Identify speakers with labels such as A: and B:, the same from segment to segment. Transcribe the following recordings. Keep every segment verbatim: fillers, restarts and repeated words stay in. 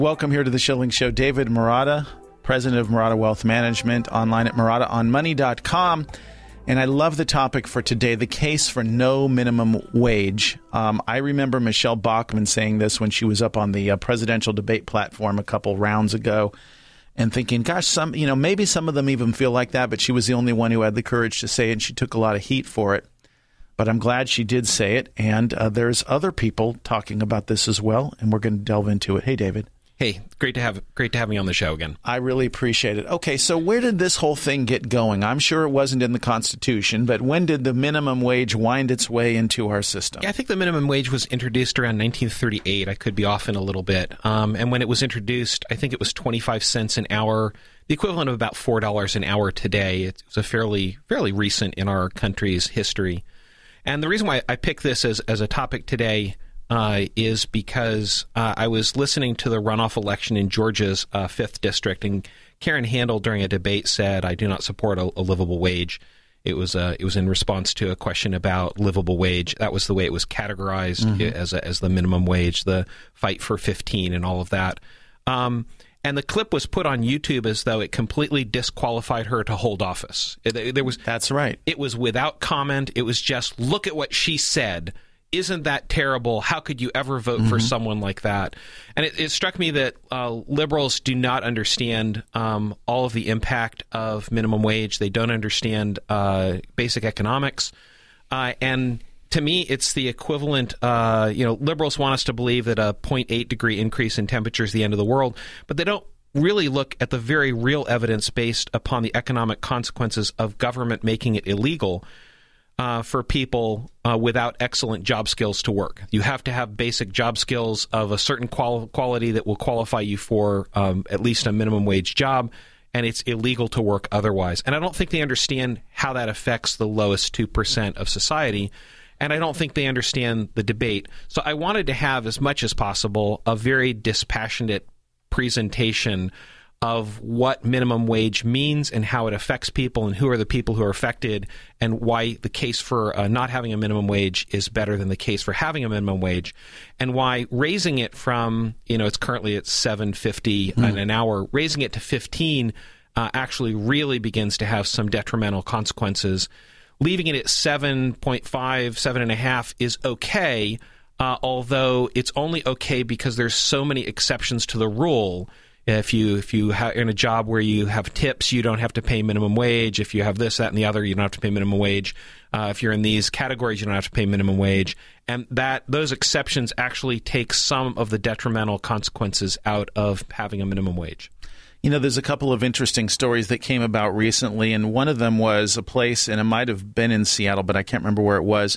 A: Welcome here to the Schilling Show. David Marotta, president of Marotta Wealth Management, online at marotta on money dot com. And I love the topic for today, the case for no minimum wage. Um, I remember Michelle Bachmann saying this when she was up on the uh, presidential debate platform a couple rounds ago and thinking, gosh, some, you know, maybe some of them even feel like that, but she was the only one who had the courage to say it, and she took a lot of heat for it. But I'm glad she did say it, and uh, there's other people talking about this as well, and we're going to delve into it. Hey, David.
B: Hey, great to have great to have me on the show again.
A: I really appreciate it. Okay, so where did this whole thing get going? I'm sure it wasn't in the Constitution, but when did the minimum wage wind its way into our system?
B: Yeah, I think the minimum wage was introduced around nineteen thirty-eight. I could be off in a little bit. Um, and when it was introduced, I think it was twenty-five cents an hour, the equivalent of about four dollars an hour today. It was a fairly fairly recent in our country's history. And the reason why I picked this as, as a topic today Uh, is because uh, I was listening to the runoff election in Georgia's uh, fifth District, and Karen Handel during a debate said, "I do not support a, a livable wage." It was uh, it was in response to a question about livable wage. That was the way it was categorized mm-hmm. as a, as the minimum wage, the fight for fifteen and all of that. Um, and the clip was put on YouTube as though it completely disqualified her to hold office. It, there was
A: That's right.
B: It was without comment. It was just, look at what she said. Isn't that terrible? How could you ever vote mm-hmm. for someone like that? And it, it struck me that uh, liberals do not understand um, all of the impact of minimum wage. They don't understand uh, basic economics. Uh, and to me, it's the equivalent, uh, you know, liberals want us to believe that a zero point eight degree increase in temperature is the end of the world, but they don't really look at the very real evidence based upon the economic consequences of government making it illegal Uh, for people uh, without excellent job skills to work. You have to have basic job skills of a certain qual- quality that will qualify you for um, at least a minimum wage job, and it's illegal to work otherwise. And I don't think they understand how that affects the lowest two percent of society, and I don't think they understand the debate. So I wanted to have, as much as possible, a very dispassionate presentation of what minimum wage means and how it affects people and who are the people who are affected, and why the case for uh, not having a minimum wage is better than the case for having a minimum wage, and why raising it from, you know, it's currently at seven fifty mm. an hour, raising it to fifteen uh, actually really begins to have some detrimental consequences. Leaving it at seven point five, seven and a half is okay, uh, although it's only okay because there's so many exceptions to the rule. If you if you are in a job where you have tips, you don't have to pay minimum wage. If you have this, that, and the other, you don't have to pay minimum wage. Uh, if you're in these categories, you don't have to pay minimum wage. And that those exceptions actually take some of the detrimental consequences out of having a minimum wage.
A: You know, there's a couple of interesting stories that came about recently, and one of them was a place, and it might have been in Seattle, but I can't remember where it was.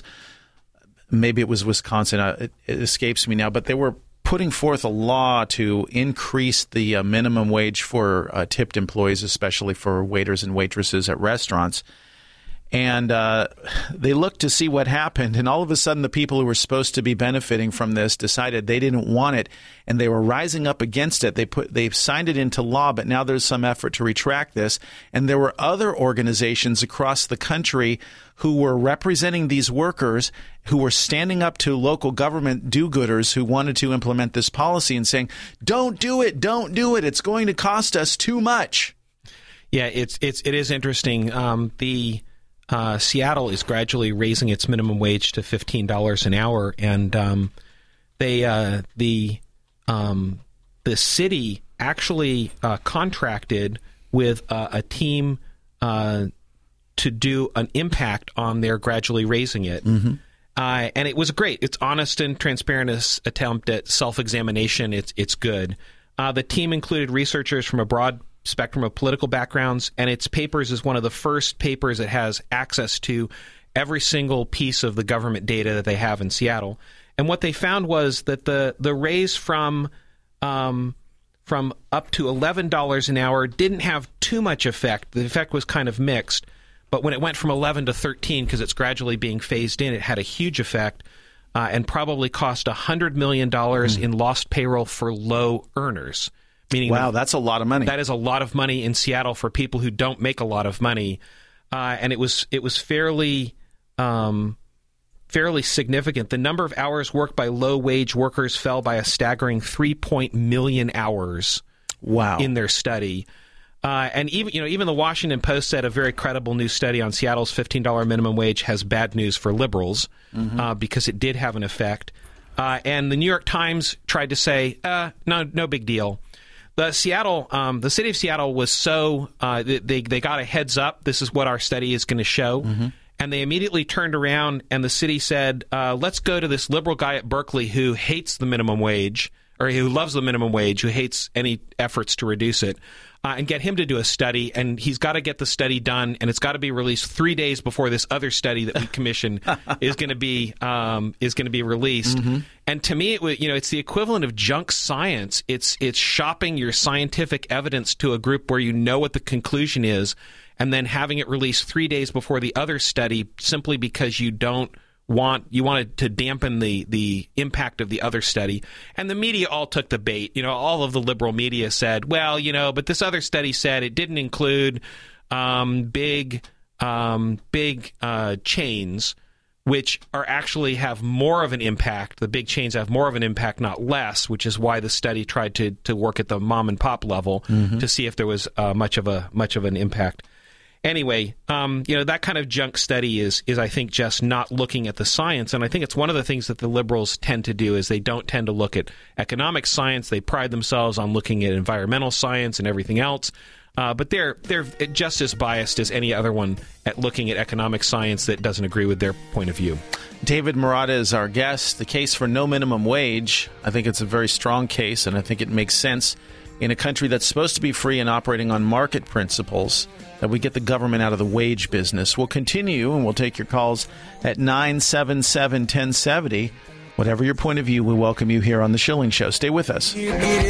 A: Maybe it was Wisconsin. Uh, it, it escapes me now, but they were putting forth a law to increase the uh, minimum wage for uh, tipped employees, especially for waiters and waitresses at restaurants. And uh, they looked to see what happened, and all of a sudden the people who were supposed to be benefiting from this decided they didn't want it, and they were rising up against it. They put they signed it into law, but now there's some effort to retract this. And there were other organizations across the country who were representing these workers, who were standing up to local government do-gooders who wanted to implement this policy and saying, "Don't do it, don't do it. It's going to cost us too much."
B: Yeah, it's it's it is interesting. Um, the Uh, Seattle is gradually raising its minimum wage to fifteen dollars an hour, and um, they uh, the um, the city actually uh, contracted with uh, a team uh, to do an impact on their gradually raising it. Mm-hmm. Uh, and it was great. It's honest and transparent attempt at self-examination. It's it's good. Uh, the team included researchers from a broad spectrum of political backgrounds, and its papers is one of the first papers that has access to every single piece of the government data that they have in Seattle. And what they found was that the the raise from um, from up to eleven dollars an hour didn't have too much effect. The effect was kind of mixed. But when it went from eleven to thirteen, because it's gradually being phased in, it had a huge effect uh, and probably cost one hundred million dollars mm. in lost payroll for low earners. Meaning
A: wow,
B: that,
A: that's a lot of money.
B: That is a lot of money in Seattle for people who don't make a lot of money. Uh, and it was it was fairly um, fairly significant. The number of hours worked by low-wage workers fell by a staggering three point million hours.
A: Wow.
B: In their study. Uh, and even you know even the Washington Post said a very credible new study on Seattle's fifteen dollars minimum wage has bad news for liberals mm-hmm. uh, because it did have an effect. Uh, and the New York Times tried to say, uh, no, no big deal. The Seattle, um, the city of Seattle was so uh, they they got a heads up. This is what our study is going to show. Mm-hmm. And they immediately turned around and the city said, uh, let's go to this liberal guy at Berkeley who hates the minimum wage, or who loves the minimum wage, who hates any efforts to reduce it, uh, and get him to do a study. And he's got to get the study done, and it's got to be released three days before this other study that we commissioned is going to be um, is going to be released. Mm-hmm. And to me, it, you know, it's the equivalent of junk science. It's it's shopping your scientific evidence to a group where you know what the conclusion is, and then having it released three days before the other study simply because you don't. Want you wanted to dampen the the impact of the other study, and the media all took the bait. You know, all of the liberal media said, "Well, you know, but this other study said it didn't include um, big um, big uh, chains, which are actually have more of an impact. The big chains have more of an impact, not less, which is why the study tried to to work at the mom and pop level mm-hmm. to see if there was uh, much of a much of an impact." Anyway, um, you know, that kind of junk study is, is, I think, just not looking at the science. And I think it's one of the things that the liberals tend to do is they don't tend to look at economic science. They pride themselves on looking at environmental science and everything else. Uh, but they're they're just as biased as any other one at looking at economic science that doesn't agree with their point of view.
A: David Marotta is our guest. The case for no minimum wage, I think it's a very strong case, and I think it makes sense in a country that's supposed to be free and operating on market principles, that we get the government out of the wage business. We'll continue, and we'll take your calls at nine seven seven, one zero seven zero. Whatever your point of view, we welcome you here on The Schilling Show. Stay with us. The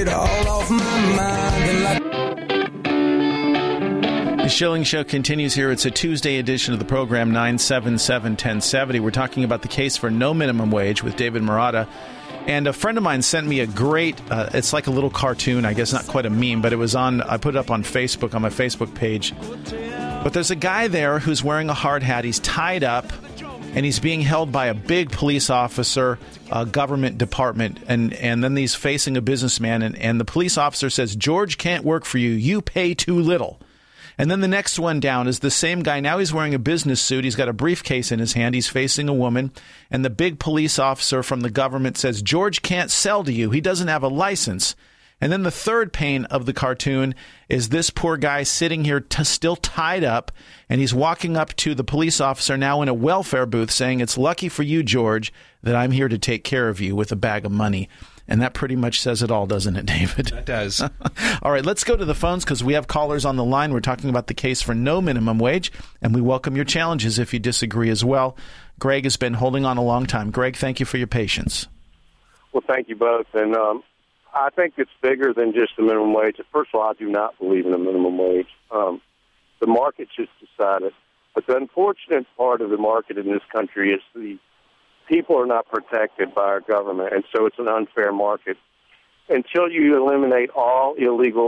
A: Schilling Show continues here. It's a Tuesday edition of the program, nine seven seven, one zero seven zero. We're talking about the case for no minimum wage with David Marotta. And a friend of mine sent me a great, uh, it's like a little cartoon, I guess not quite a meme, but it was on, I put it up on Facebook, on my Facebook page. But there's a guy there who's wearing a hard hat. He's tied up, and he's being held by a big police officer, a government department, and, and then he's facing a businessman, and, and the police officer says, "George can't work for you. You pay too little." And then the next one down is the same guy. Now he's wearing a business suit. He's got a briefcase in his hand. He's facing a woman. And the big police officer from the government says, "George can't sell to you. He doesn't have a license." And then the third pane of the cartoon is this poor guy sitting here t- still tied up. And he's walking up to the police officer now in a welfare booth saying, "It's lucky for you, George, that I'm here to take care of you," with a bag of money. And that pretty much says it all, doesn't it, David?
B: That does.
A: All right, let's go to the phones because we have callers on the line. We're talking about the case for no minimum wage, and we welcome your challenges if you disagree as well. Greg has been holding on a long time. Greg, thank you for your patience.
C: Well, thank you both. And um, I think it's bigger than just the minimum wage. First of all, I do not believe in a minimum wage. Um, the market just decided. But the unfortunate part of the market in this country is the people are not protected by our government, and so it's an unfair market. Until you eliminate all illegal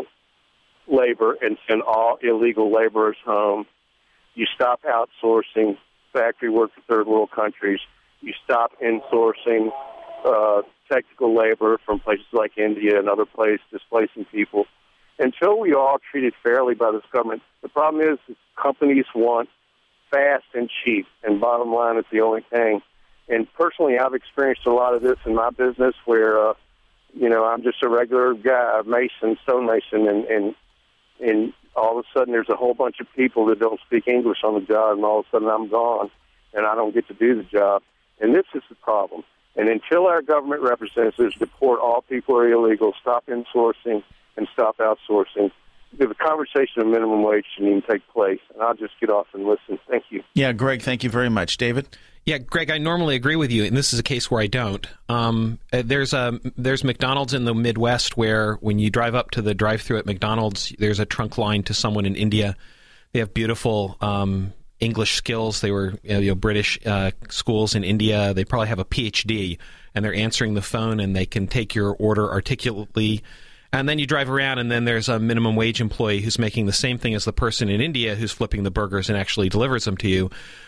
C: labor and send all illegal laborers home, you stop outsourcing factory work to third world countries, you stop insourcing uh, technical labor from places like India and other places, displacing people. Until we are all treated fairly by this government, the problem is, is companies want fast and cheap, and bottom line is the only thing. And personally, I've experienced a lot of this in my business where, uh, you know, I'm just a regular guy, mason, stonemason, and, and and all of a sudden there's a whole bunch of people that don't speak English on the job, and all of a sudden I'm gone, and I don't get to do the job. And this is the problem. And until our government representatives deport all people who are illegal, stop insourcing, and stop outsourcing, the conversation of minimum wage shouldn't even take place. And I'll just get off and listen. Thank you.
A: Yeah, Greg, thank you very much. David?
B: Yeah, Greg, I normally agree with you, and this is a case where I don't. Um, there's a there's McDonald's in the Midwest where when you drive up to the drive-thru at McDonald's, there's a trunk line to someone in India. They have beautiful um, English skills. They were you know, British uh, schools in India. They probably have a P H D, and they're answering the phone, and they can take your order articulately. And then you drive around, and then there's a minimum wage employee who's making the same thing as the person in India who's flipping the burgers and actually delivers them to you.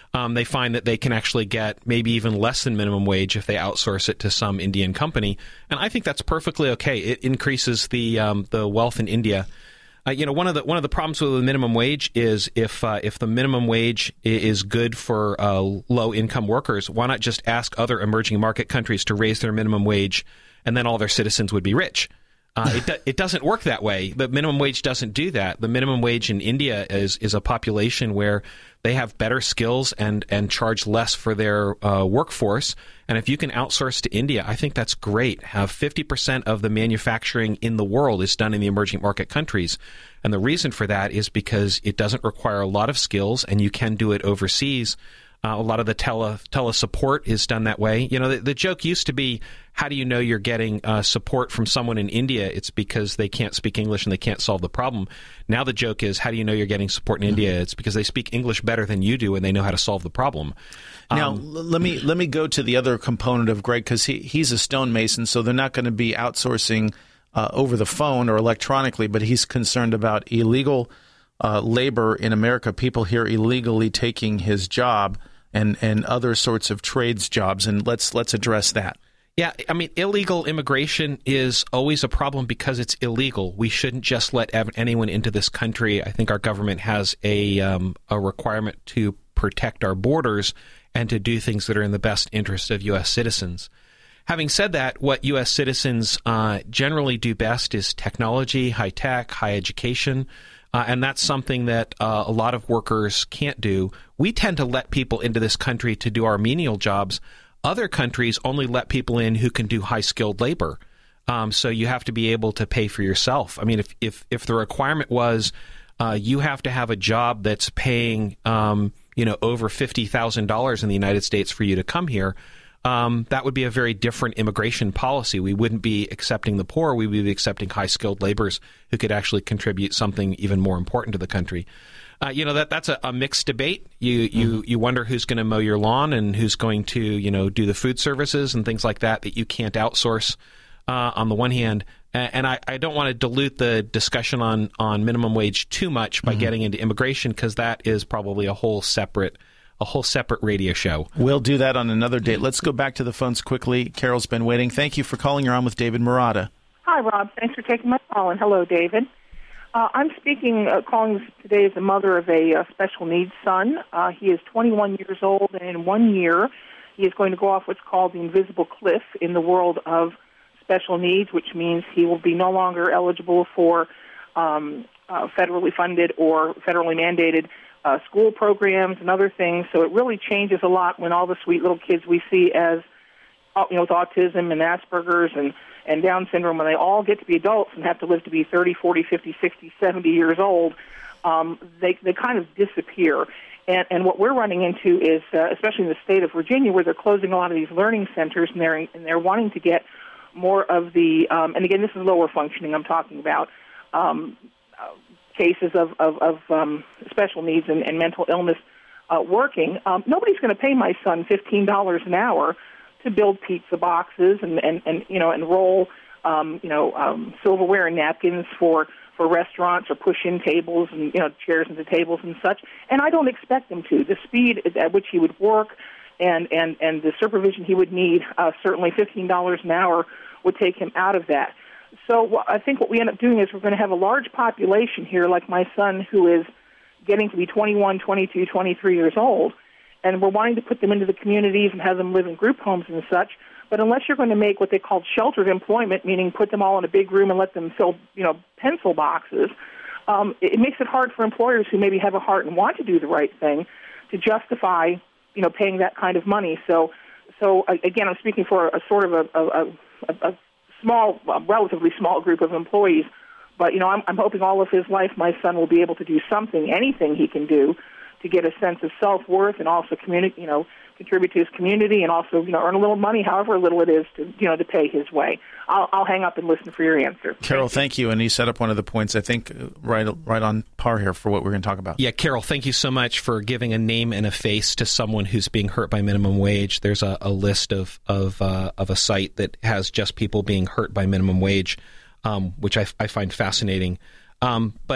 B: Um, they find that they can actually get maybe even less than minimum wage if they outsource it to some Indian company. And I think that's perfectly okay. It increases the um, the wealth in India. Uh, you know, one of the one of the problems with the minimum wage is if uh, if the minimum wage is good for uh, low income workers, why not just ask other emerging market countries to raise their minimum wage, and then all their citizens would be rich? Uh, it do, it doesn't work that way. The minimum wage doesn't do that. The minimum wage in India is is a population where they have better skills and and charge less for their uh, workforce. And if you can outsource to India, I think that's great. Have fifty percent of the manufacturing in the world is done in the emerging market countries. And the reason for that is because it doesn't require a lot of skills, and you can do it overseas. Uh, a lot of the tele tele support is done that way. You know, the, the joke used to be, how do you know you're getting uh, support from someone in India? It's because they can't speak English and they can't solve the problem. Now the joke is, how do you know you're getting support in mm-hmm. India? It's because they speak English better than you do and they know how to solve the problem.
A: Now,
B: um,
A: let me let me go to the other component of Greg, because he, he's a stonemason, so they're not going to be outsourcing uh, over the phone or electronically, but he's concerned about illegal uh, labor in America, people here illegally taking his job and, and other sorts of trades jobs. And let's let's address that.
B: Yeah, I mean, illegal immigration is always a problem because it's illegal. We shouldn't just let ev- anyone into this country. I think our government has a um, a requirement to protect our borders and to do things that are in the best interest of U S citizens. Having said that, what U S citizens uh, generally do best is technology, high tech, high education. Uh, and that's something that uh, a lot of workers can't do. We tend to let people into this country to do our menial jobs. Other countries only let people in who can do high-skilled labor. Um, so you have to be able to pay for yourself. I mean, if if, if the requirement was uh, you have to have a job that's paying um, you know over fifty thousand dollars in the United States for you to come here, um, that would be a very different immigration policy. We wouldn't be accepting the poor. We would be accepting high-skilled laborers who could actually contribute something even more important to the country. Uh, you know, that that's a, a mixed debate. You you mm-hmm. you wonder who's going to mow your lawn and who's going to, you know, do the food services and things like that that you can't outsource uh, on the one hand. And, and I, I don't want to dilute the discussion on, on minimum wage too much by mm-hmm. getting into immigration, because that is probably a whole separate a whole separate radio show.
A: We'll do that on another date. Let's go back to the phones quickly. Carol's been waiting. Thank you for calling. You're on with David Marotta.
D: Hi, Rob. Thanks for taking my call, and hello, David. Uh, I'm speaking, uh, calling today as the mother of a uh, special needs son. Uh, he is twenty-one years old, and in one year, he is going to go off what's called the invisible cliff in the world of special needs, which means he will be no longer eligible for um, uh, federally funded or federally mandated uh, school programs and other things. So it really changes a lot when all the sweet little kids we see as, you know, with autism and Asperger's and and Down syndrome, when they all get to be adults and have to live to be thirty, forty, fifty, sixty, seventy years old, um, they they kind of disappear. And, and what we're running into is, uh, especially in the state of Virginia, where they're closing a lot of these learning centers, and they're, and they're wanting to get more of the, um, and again, this is lower functioning I'm talking about, um, uh, cases of, of, of um, special needs and, and mental illness uh, working. Um, nobody's going to pay my son fifteen dollars an hour to build pizza boxes and, and, and you know, and roll, um, you know, um, silverware and napkins for, for restaurants, or push in tables and, you know, chairs into tables and such. And I don't expect him to. The speed at which he would work and, and, and the supervision he would need, uh, certainly fifteen dollars an hour would take him out of that. So I think what we end up doing is we're going to have a large population here, like my son, who is getting to be twenty-one, twenty-two, twenty-three years old, and we're wanting to put them into the communities and have them live in group homes and such. But unless you're going to make what they call sheltered employment, meaning put them all in a big room and let them fill, you know, pencil boxes, um, it, it makes it hard for employers who maybe have a heart and want to do the right thing to justify, you know, paying that kind of money. So, so again, I'm speaking for a sort of a, a, a, a small, a relatively small group of employees. But, you know, I'm, I'm hoping all of his life my son will be able to do something, anything he can do, to get a sense of self-worth and also communi- you know, contribute to his community and also, you know, earn a little money, however little it is, to, you know, to pay his way. I'll, I'll hang up and listen for your answer.
A: Carol, thank you. And you set up one of the points, I think, right right on par here for what we're going to talk about.
B: Yeah, Carol, thank you so much for giving a name and a face to someone who's being hurt by minimum wage. There's a, a list of of, uh, of a site that has just people being hurt by minimum wage, um, which I, I find fascinating. Um, but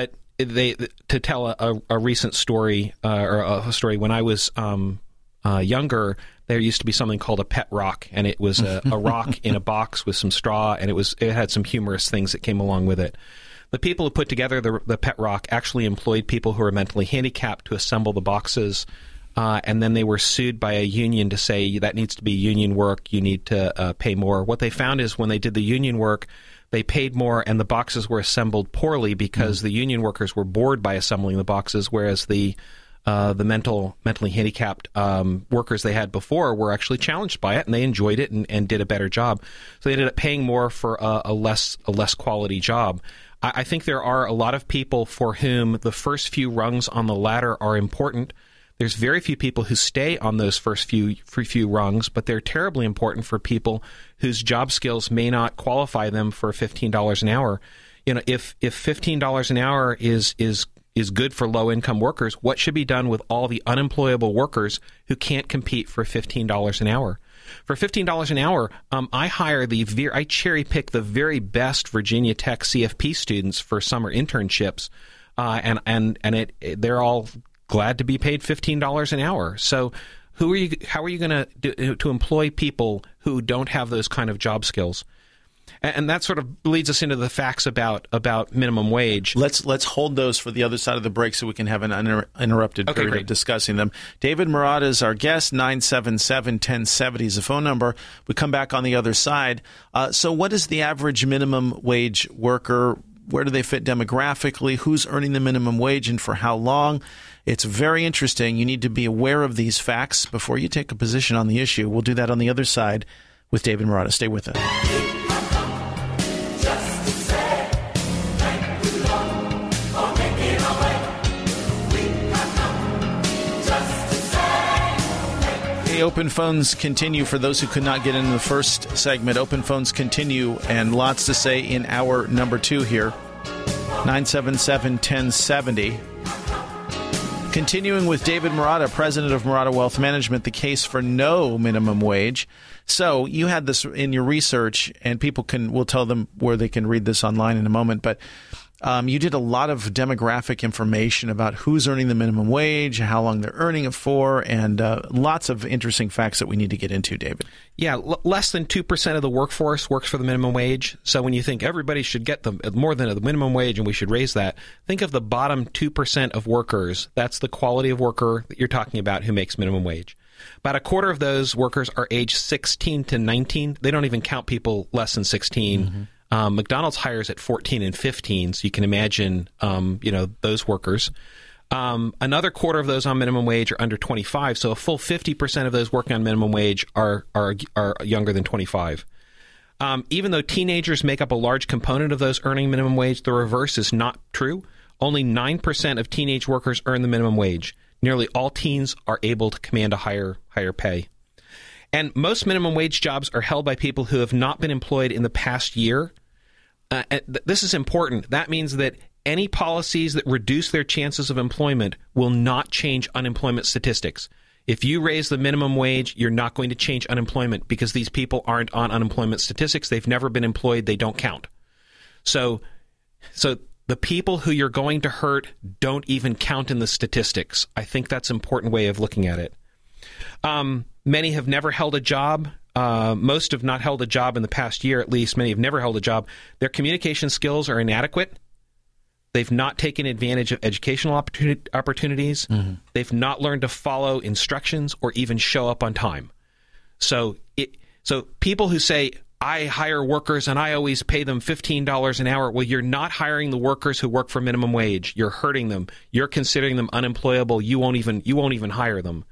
B: they to tell a, a recent story uh, or a story when I was um, uh, younger. There used to be something called a pet rock, and it was a, a rock in a box with some straw, and it was it had some humorous things that came along with it. The people who put together the, the pet rock actually employed people who were mentally handicapped to assemble the boxes, uh, and then they were sued by a union to say that needs to be union work, you need to uh, pay more. What they found is when they did the union work, they paid more, and the boxes were assembled poorly because mm. the union workers were bored by assembling the boxes, whereas the Uh, the mental, mentally handicapped um, workers they had before were actually challenged by it, and they enjoyed it and, and did a better job. So they ended up paying more for a, a less a less quality job. I, I think there are a lot of people for whom the first few rungs on the ladder are important. There's very few people who stay on those first few few rungs, but they're terribly important for people whose job skills may not qualify them for fifteen dollars an hour. You know, if if fifteen dollars an hour is is is good for low-income workers, what should be done with all the unemployable workers who can't compete for fifteen dollars an hour? For fifteen dollars an hour, um, I hire the ver- I cherry-pick the very best Virginia Tech C F P students for summer internships, uh, and and and it, it they're all glad to be paid fifteen dollars an hour. So, who are you? How are you going to to employ people who don't have those kind of job skills? And that sort of leads us into the facts about, about minimum wage.
A: Let's let's hold those for the other side of the break so we can have an uninterrupted
B: okay,
A: period
B: great.
A: of discussing them. David Marotta is our guest. nine seven seven, one oh seven oh is the phone number. We come back on the other side. Uh, so what is the average minimum wage worker? Where do they fit demographically? Who's earning the minimum wage and for how long? It's very interesting. You need to be aware of these facts before you take a position on the issue. We'll do that on the other side with David Marotta. Stay with us. Open phones continue. For those who could not get in the first segment, open phones continue, and lots to say in hour number two here. nine seven seven, one oh seven oh. Continuing with David Marotta, president of Marotta Wealth Management, the case for no minimum wage. So you had this in your research, and people can, we'll tell them where they can read this online in a moment, but Um, you did a lot of demographic information about who's earning the minimum wage, how long they're earning it for, and uh, lots of interesting facts that we need to get into, David.
B: Yeah, l- less than two percent of the workforce works for the minimum wage. So when you think everybody should get the, more than the minimum wage and we should raise that, think of the bottom two percent of workers. That's the quality of worker that you're talking about who makes minimum wage. About a quarter of those workers are age sixteen to nineteen. They don't even count people less than sixteen. Mm-hmm. Um, McDonald's hires at fourteen and fifteen, so you can imagine, um, you know, those workers. Um, another quarter of those on minimum wage are under twenty-five, so a full fifty percent of those working on minimum wage are are, are younger than twenty-five. Um, even though teenagers make up a large component of those earning minimum wage, the reverse is not true. Only nine percent of teenage workers earn the minimum wage. Nearly all teens are able to command a higher higher pay. And most minimum wage jobs are held by people who have not been employed in the past year. Uh, th- this is important. That means that any policies that reduce their chances of employment will not change unemployment statistics. If you raise the minimum wage, you're not going to change unemployment because these people aren't on unemployment statistics. They've never been employed. They don't count. So, so the people who you're going to hurt don't even count in the statistics. I think that's an important way of looking at it. Um, many have never held a job. Uh, most have not held a job in the past year, at least. Many have never held a job. Their communication skills are inadequate. They've not taken advantage of educational opportunity, opportunities. Mm-hmm. They've not learned to follow instructions or even show up on time. So, it, so people who say, I hire workers and I always pay them fifteen dollars an hour, well, you're not hiring the workers who work for minimum wage. You're hurting them. You're considering them unemployable. You won't even you won't even hire them.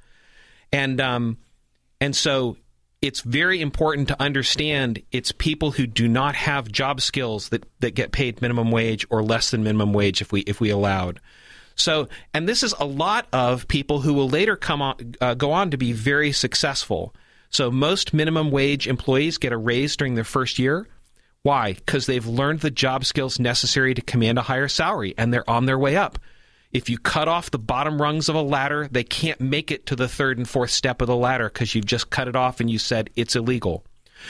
B: And um, and so it's very important to understand it's people who do not have job skills that, that get paid minimum wage or less than minimum wage if we if we allowed. So, and this is a lot of people who will later come on, uh, go on to be very successful. So most minimum wage employees get a raise during their first year. Why? Because they've learned the job skills necessary to command a higher salary, and they're on their way up. If you cut off the bottom rungs of a ladder, they can't make it to the third and fourth step of the ladder because you've just cut it off and you said it's illegal.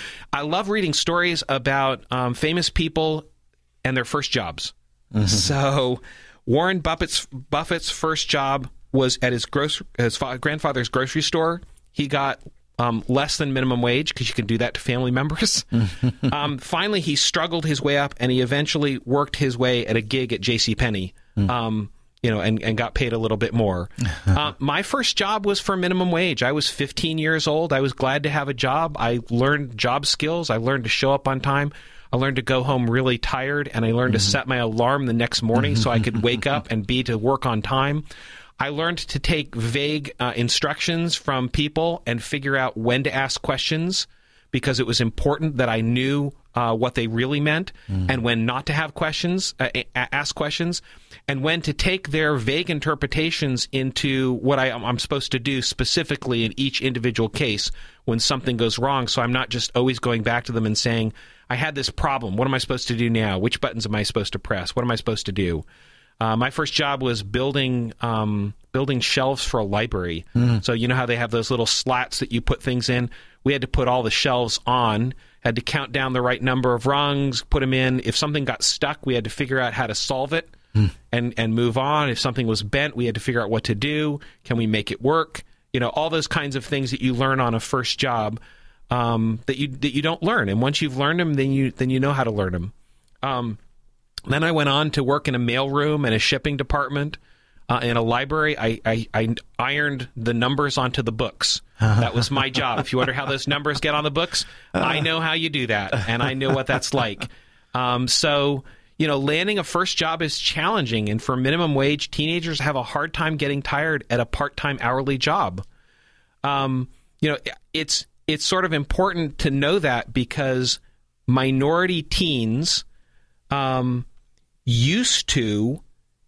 B: I love reading stories about um, famous people and their first jobs. Mm-hmm. So Warren Buffett's Buffett's first job was at his grocery, his fa- grandfather's grocery store. He got um, less than minimum wage because you can do that to family members. um, finally, he struggled his way up, and he eventually worked his way at a gig at JCPenney. Mm. Um, you know, and, and got paid a little bit more. uh, my first job was for minimum wage. I was fifteen years old. I was glad to have a job. I learned job skills. I learned to show up on time. I learned to go home really tired, and I learned mm-hmm. to set my alarm the next morning so I could wake up and be to work on time. I learned to take vague uh, instructions from people and figure out when to ask questions, because it was important that I knew uh, what they really meant, mm. and when not to have questions, uh, ask questions, and when to take their vague interpretations into what I, I'm supposed to do specifically in each individual case when something goes wrong. So I'm not just always going back to them and saying, I had this problem. What am I supposed to do now? Which buttons am I supposed to press? What am I supposed to do? Uh, my first job was building um, building shelves for a library. Mm. So you know how they have those little slats that you put things in? We had to put all the shelves on, had to count down the right number of rungs, put them in. If something got stuck, we had to figure out how to solve it mm. and, and move on. If something was bent, we had to figure out what to do. Can we make it work? You know, all those kinds of things that you learn on a first job um, that you that you don't learn. And once you've learned them, then you then you know how to learn them. Um, then I went on to work in a mailroom and a shipping department. Uh, in a library, I, I, I ironed the numbers onto the books. That was my job. If you wonder how those numbers get on the books, I know how you do that, and I know what that's like. Um, so, you know, landing a first job is challenging, and for minimum wage, teenagers have a hard time getting tired at a part-time hourly job. Um, you know, it's it's sort of important to know that, because minority teens um, used to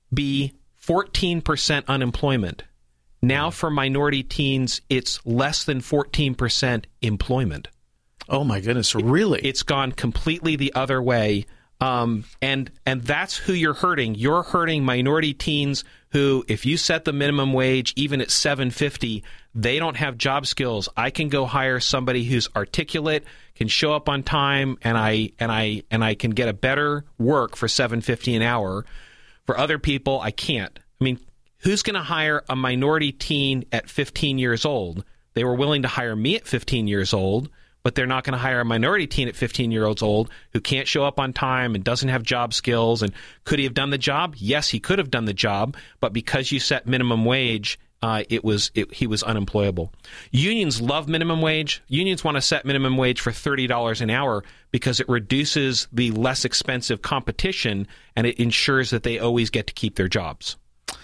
B: be fourteen percent unemployment. Now for minority teens, it's less than fourteen percent employment.
A: Oh my goodness, really?
B: It, it's gone completely the other way. Um, and and that's who you're hurting. You're hurting minority teens who, if you set the minimum wage even at seven fifty, they don't have job skills. I can go hire somebody who's articulate, can show up on time, and I and I and I can get a better work for seven fifty an hour. For other people, I can't. I mean, who's going to hire a minority teen at fifteen years old? They were willing to hire me at fifteen years old, but they're not going to hire a minority teen at fifteen years old who can't show up on time and doesn't have job skills. And could he have done the job? Yes, he could have done the job, but because you set minimum wage, uh, it was it, he was unemployable. Unions love minimum wage. Unions want to set minimum wage for thirty dollars an hour because it reduces the less expensive competition, and it ensures that they always get to keep their jobs.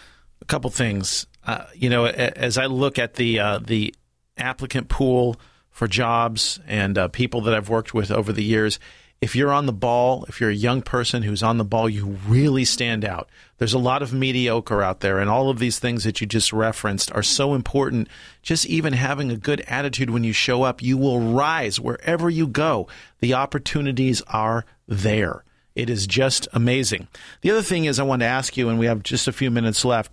A: A couple things. Uh, you know, as I look at the uh, the applicant pool for jobs and uh, people that I've worked with over the years, if you're on the ball, if you're a young person who's on the ball, you really stand out. There's a lot of mediocre out there, and all of these things that you just referenced are so important. Just even having a good attitude when you show up, you will rise wherever you go. The opportunities are there. It is just amazing. The other thing is I want to ask you, and we have just a few minutes left,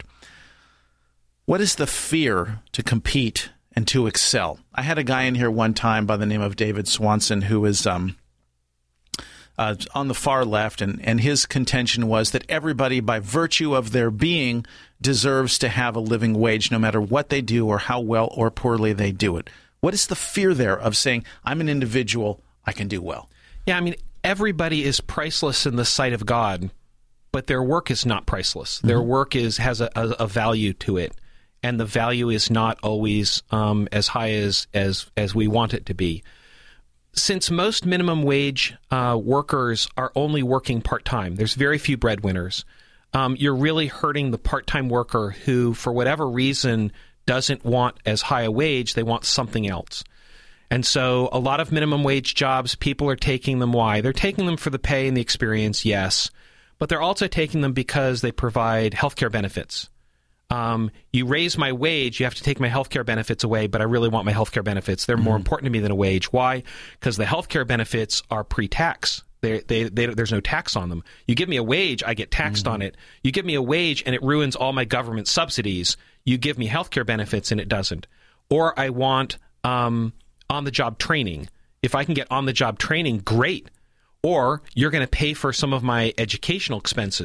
A: what is the fear to compete and to excel? I had a guy in here one time by the name of David Swanson who was um, uh, on the far left, and, and his contention was that everybody, by virtue of their being, deserves to have a living wage no matter what they do or how well or poorly they do it. What is the fear there of saying, I'm an individual, I can do well?
B: Yeah, I mean, everybody is priceless in the sight of God, but their work is not priceless. Mm-hmm. Their work is has a, a, a value to it. And the value is not always um, as high as, as as we want it to be. Since most minimum wage uh, workers are only working part-time, there's very few breadwinners, um, you're really hurting the part-time worker who, for whatever reason, doesn't want as high a wage. They want something else. And so a lot of minimum wage jobs, people are taking them. Why? They're taking them for the pay and the experience, yes, but they're also taking them because they provide healthcare benefits. Um, you raise my wage, you have to take my healthcare benefits away, but I really want my healthcare benefits. They're more mm-hmm. important to me than a wage. Why? Because the healthcare benefits are pre-tax. They, they, they, there's no tax on them. You give me a wage, I get taxed mm-hmm. on it. You give me a wage, and it ruins all my government subsidies. You give me healthcare benefits, and it doesn't. Or I want um, on-the-job training. If I can get on-the-job training, great. Or you're going to pay for some of my educational expenses.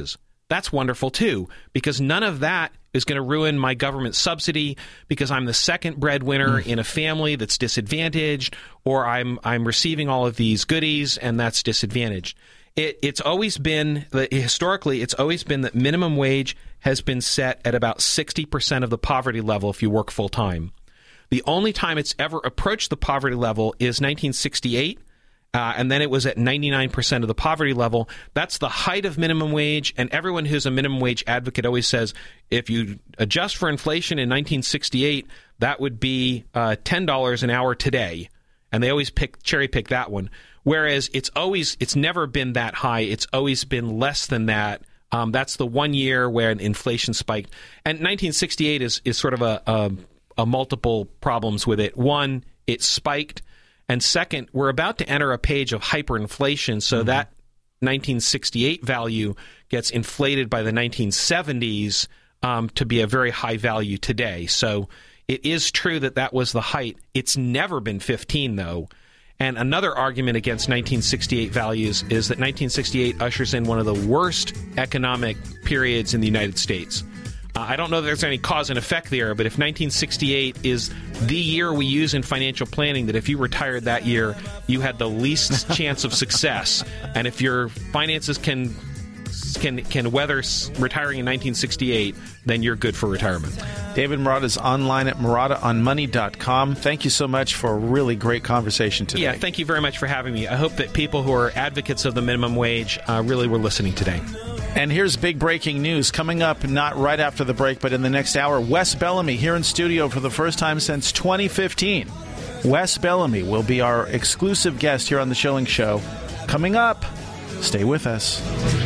B: that's wonderful too, because none of that is going to ruin my government subsidy because I'm the second breadwinner mm. in a family that's disadvantaged, or I'm I'm receiving all of these goodies and that's disadvantaged. It, it's always been, historically, it's always been that minimum wage has been set at about sixty percent of the poverty level if you work full time. The only time it's ever approached the poverty level is nineteen sixty-eight, uh, and then it was at ninety-nine percent of the poverty level. That's the height of minimum wage, and everyone who's a minimum wage advocate always says if you adjust for inflation in nineteen sixty-eight, that would be uh, ten dollars an hour today, and they always pick cherry pick that one. Whereas it's always, it's never been that high. It's always been less than that. Um, that's the one year where inflation spiked. And nineteen sixty-eight is, is sort of a, a, a multiple problems with it. One, it spiked. And second, we're about to enter a page of hyperinflation. So mm-hmm. that nineteen sixty-eight value gets inflated by the nineteen seventies um, to be a very high value today. So it is true that that was the height. It's never been fifteen, though. And another argument against nineteen sixty-eight values is that nineteen sixty-eight ushers in one of the worst economic periods in the United States. Uh, I don't know that there's any cause and effect there, but if nineteen sixty-eight is the year we use in financial planning, that if you retired that year, you had the least chance of success. And if your finances can can can weather retiring in nineteen sixty-eight, then you're good for retirement.
A: David Marotta is online at marotta on money dot com. Thank you so much for a really great conversation today.
B: Yeah, thank you very much for having me. I hope that people who are advocates of the minimum wage uh, really were listening today.
A: And here's big breaking news coming up, not right after the break, but in the next hour. Wes Bellamy here in studio for the first time since twenty fifteen. Wes Bellamy will be our exclusive guest here on The Schilling Show. Coming up, stay with us.